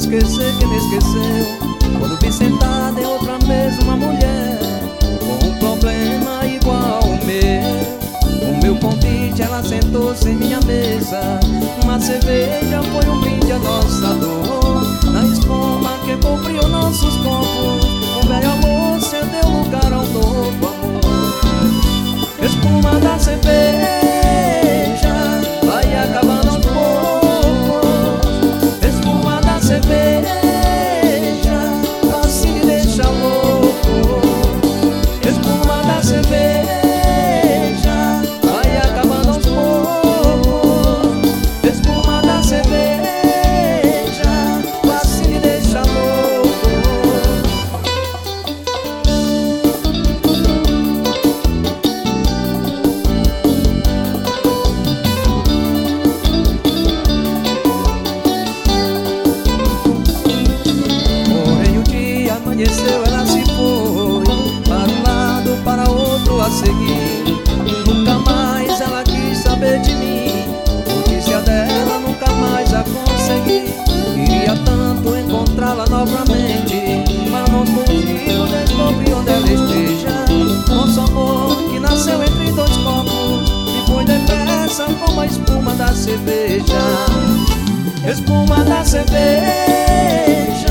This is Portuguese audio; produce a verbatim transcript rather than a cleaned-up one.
esquecer que me esqueceu. Quando vi sentada em outra mesa uma mulher com um problema igual ao meu. O meu convite, ela sentou-se em minha mesa. Uma cerveja foi um brinde à nossa dor. Na espuma que cobriu nossos corpos, um velho amor cedeu lugar ao novo amor. Espuma da cerveja vai acabando aos poucos. Espuma da cerveja assim me deixa louco. Espuma da cerveja vai acabando aos poucos. Espuma da cerveja assim me deixa louco. Amanheceu, ela se foi para um lado, para outro a seguir. Nunca mais ela quis saber de mim. Notícia dela nunca mais a consegui. Queria tanto encontrá-la novamente, mas não consigo descobrir onde ela esteja. Nosso amor que nasceu entre dois copos e foi depressa como a espuma da cerveja. Espuma da cerveja